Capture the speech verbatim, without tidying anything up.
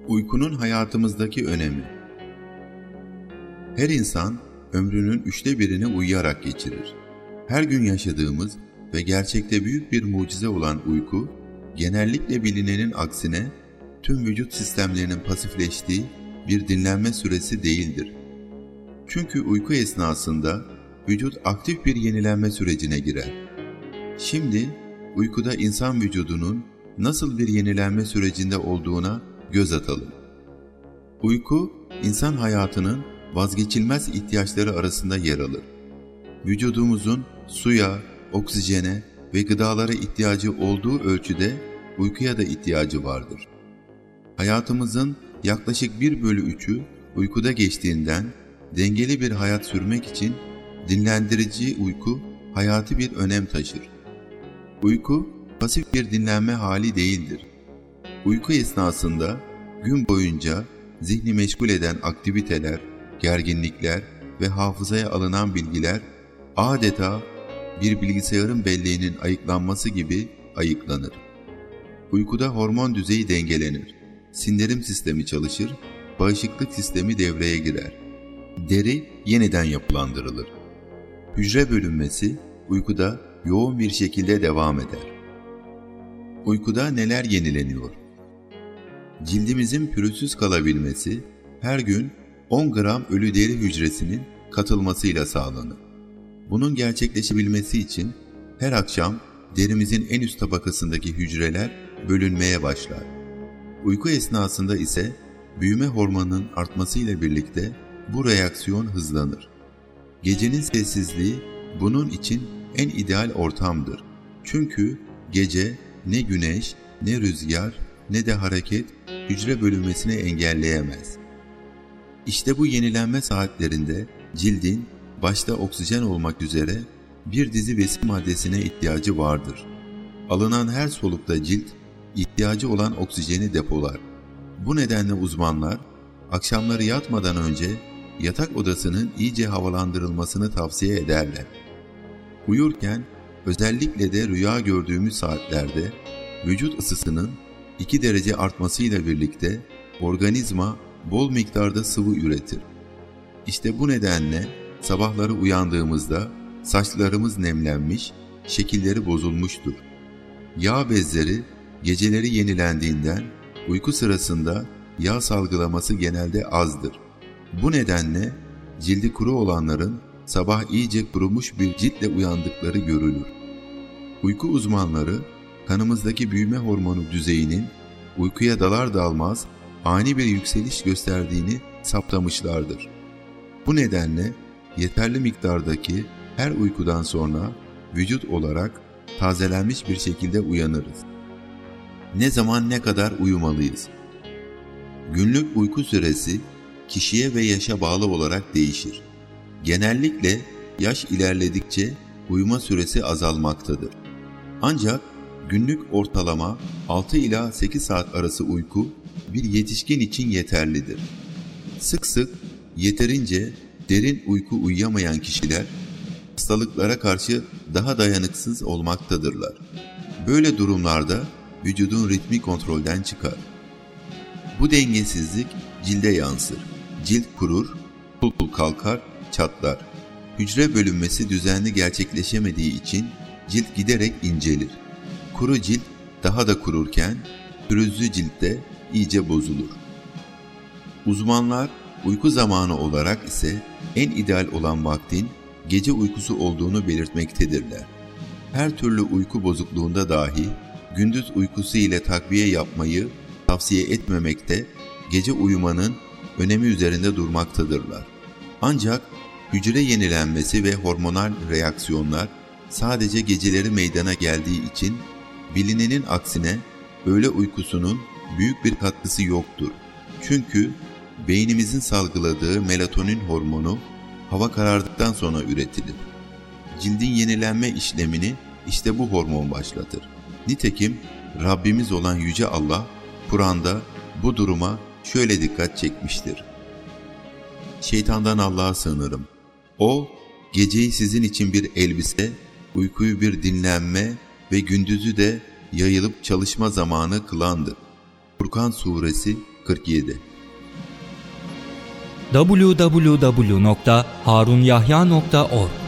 Uykunun hayatımızdaki önemi. Her insan ömrünün üçte birini uyuyarak geçirir. Her gün yaşadığımız ve gerçekte büyük bir mucize olan uyku, genellikle bilinenin aksine tüm vücut sistemlerinin pasifleştiği bir dinlenme süresi değildir. Çünkü uyku esnasında vücut aktif bir yenilenme sürecine girer. Şimdi uykuda insan vücudunun nasıl bir yenilenme sürecinde olduğuna göz atalım. Uyku, insan hayatının vazgeçilmez ihtiyaçları arasında yer alır. Vücudumuzun suya, oksijene ve gıdalara ihtiyacı olduğu ölçüde uykuya da ihtiyacı vardır. Hayatımızın yaklaşık bir bölü üçü uykuda geçtiğinden dengeli bir hayat sürmek için dinlendirici uyku hayati bir önem taşır. Uyku, pasif bir dinlenme hali değildir. Uyku esnasında gün boyunca zihni meşgul eden aktiviteler, gerginlikler ve hafızaya alınan bilgiler adeta bir bilgisayarın belleğinin ayıklanması gibi ayıklanır. Uykuda hormon düzeyi dengelenir, sindirim sistemi çalışır, bağışıklık sistemi devreye girer. Deri yeniden yapılandırılır. Hücre bölünmesi uykuda yoğun bir şekilde devam eder. Uykuda neler yenileniyor? Cildimizin pürüzsüz kalabilmesi her gün on gram ölü deri hücresinin katılmasıyla sağlanır. Bunun gerçekleşebilmesi için her akşam derimizin en üst tabakasındaki hücreler bölünmeye başlar. Uyku esnasında ise büyüme hormonunun artmasıyla birlikte bu reaksiyon hızlanır. Gecenin sessizliği bunun için en ideal ortamdır. Çünkü gece ne güneş, ne rüzgar, ne de hareket hücre bölünmesini engelleyemez. İşte bu yenilenme saatlerinde cildin başta oksijen olmak üzere bir dizi besin maddesine ihtiyacı vardır. Alınan her solukta cilt ihtiyacı olan oksijeni depolar. Bu nedenle uzmanlar akşamları yatmadan önce yatak odasının iyice havalandırılmasını tavsiye ederler. Uyurken özellikle de rüya gördüğümüz saatlerde vücut ısısının iki derece artmasıyla birlikte organizma bol miktarda sıvı üretir. İşte bu nedenle sabahları uyandığımızda saçlarımız nemlenmiş, şekilleri bozulmuştur. Yağ bezleri geceleri yenilendiğinden uyku sırasında yağ salgılaması genelde azdır. Bu nedenle cildi kuru olanların sabah iyice kurumuş bir ciltle uyandıkları görülür. Uyku uzmanları kanımızdaki büyüme hormonu düzeyinin uykuya dalar dalmaz ani bir yükseliş gösterdiğini saptamışlardır. Bu nedenle yeterli miktardaki her uykudan sonra vücut olarak tazelenmiş bir şekilde uyanırız. Ne zaman ne kadar uyumalıyız? Günlük uyku süresi kişiye ve yaşa bağlı olarak değişir. Genellikle yaş ilerledikçe uyuma süresi azalmaktadır. Ancak günlük ortalama altı ila sekiz saat arası uyku bir yetişkin için yeterlidir. Sık sık yeterince derin uyku uyuyamayan kişiler hastalıklara karşı daha dayanıksız olmaktadırlar. Böyle durumlarda vücudun ritmi kontrolden çıkar. Bu dengesizlik cilde yansır. Cilt kurur, pul pul kalkar, çatlar. Hücre bölünmesi düzenli gerçekleşemediği için cilt giderek incelir. Kuru cilt daha da kururken pürüzlü cilt de iyice bozulur. Uzmanlar uyku zamanı olarak ise en ideal olan vaktin gece uykusu olduğunu belirtmektedirler. Her türlü uyku bozukluğunda dahi gündüz uykusu ile takviye yapmayı tavsiye etmemekte, gece uyumanın önemi üzerinde durmaktadırlar. Ancak hücre yenilenmesi ve hormonal reaksiyonlar sadece geceleri meydana geldiği için bilinenin aksine öğle uykusunun büyük bir katkısı yoktur. Çünkü beynimizin salgıladığı melatonin hormonu hava karardıktan sonra üretilir. Cildin yenilenme işlemini işte bu hormon başlatır. Nitekim Rabbimiz olan Yüce Allah Kur'an'da bu duruma şöyle dikkat çekmiştir. Şeytandan Allah'a sığınırım. O, geceyi sizin için bir elbise, uykuyu bir dinlenme ve gündüzü de yayılıp çalışma zamanı kılandır. Furkan Suresi kırk yedi. double-u double-u double-u nokta harunyahya nokta org